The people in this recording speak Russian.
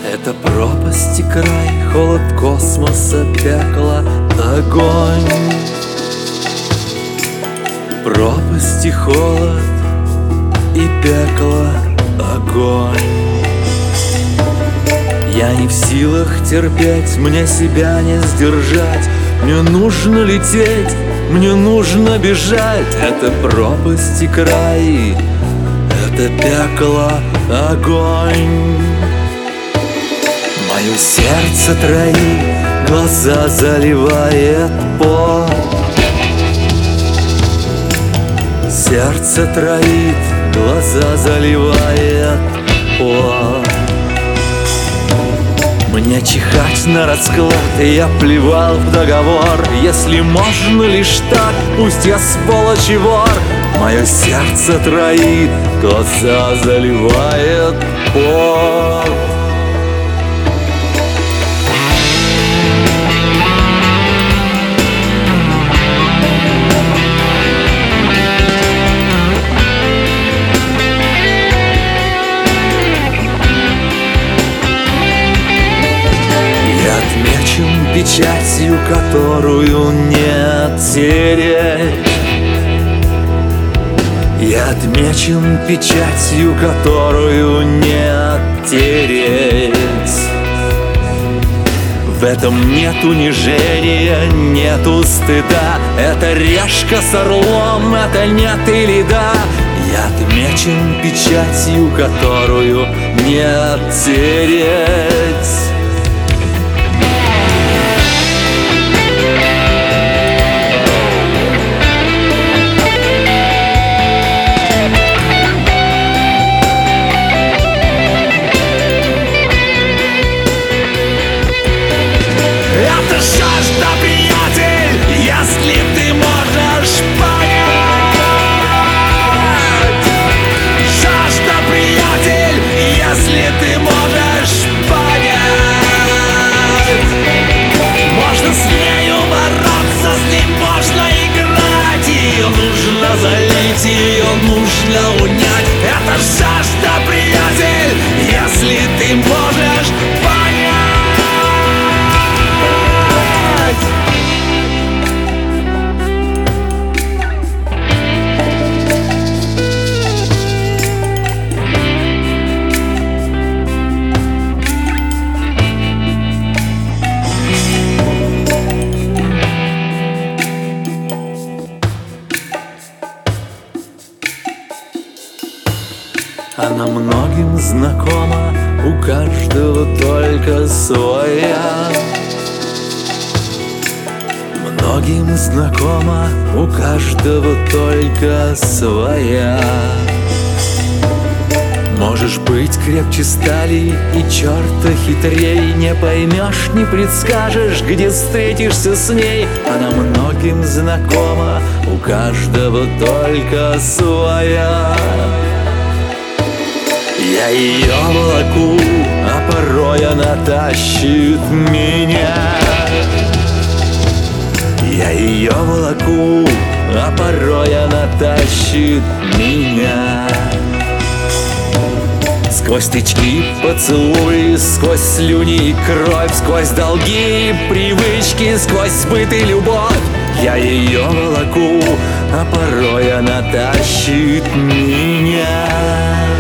Это пропасть и край, холод космоса, пекло, огонь. Пропасть и холод, и пекло, огонь. Я не в силах терпеть, мне себя не сдержать. Мне нужно лететь, мне нужно бежать. Это пропасть и край, это пекло, огонь. Мое сердце троит, глаза заливает пот. Сердце троит, глаза заливает пот. Мне чихать на расклад, и я плевал в договор. Если можно лишь так, пусть я сволочь и вор. Мое сердце троит, глаза заливает пот. Печатью, которую не оттереть. Я отмечен печатью, которую не оттереть. В этом нет унижения, нету стыда. Это решка с орлом, это нет или да. Я отмечен печатью, которую не оттереть. Жажда, приятель, если ты можешь понять. Жажда, приятель, если ты можешь понять. Можно с нею бороться, с ней можно играть. Ее нужно залить, ее нужно унять. Это жажда, приятель, если ты можешь понять. Она многим знакома, у каждого только своя. Многим знакома, у каждого только своя. Можешь быть крепче стали и черта хитрей. Не поймешь, не предскажешь, где встретишься с ней. Она многим знакома, у каждого только своя. Я ее волоку, а порой она тащит меня. Я ее волоку, а порой она тащит меня. Сквозь тычки, поцелуи, сквозь слюни и кровь, сквозь долги и привычки, сквозь быт и любовь. Я ее волоку, а порой она тащит меня.